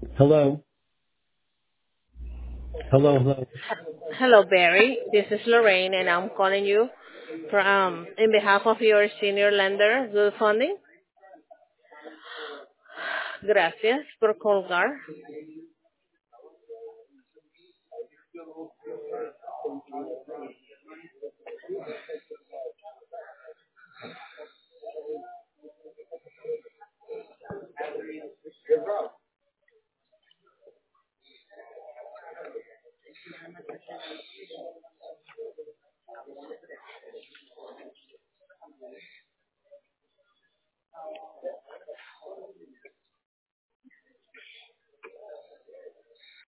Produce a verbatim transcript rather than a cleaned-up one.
Hello. Hello. Hello. Hello, Barry. This is Lorraine, and I'm calling you from in behalf of your senior lender, Good Funding. Gracias por colgar.